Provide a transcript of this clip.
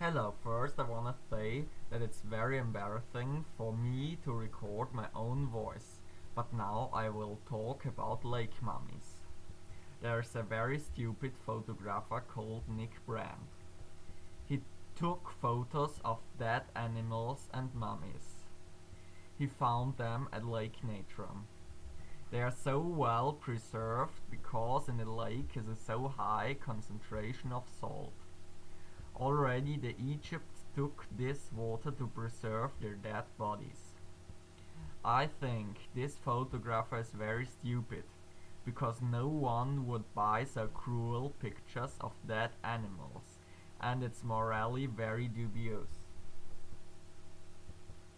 Hello, first I wanna say that it's very embarrassing for me to record my own voice, but now I will talk about lake mummies. There's a very stupid photographer called Nick Brand. He took photos of dead animals and mummies. He found them at Lake Natron. They are so well preserved because in the lake is a so high concentration of salt. Already the Egypt took this water to preserve their dead bodies. I think this photographer is very stupid, because no one would buy so cruel pictures of dead animals, and it's morally very dubious.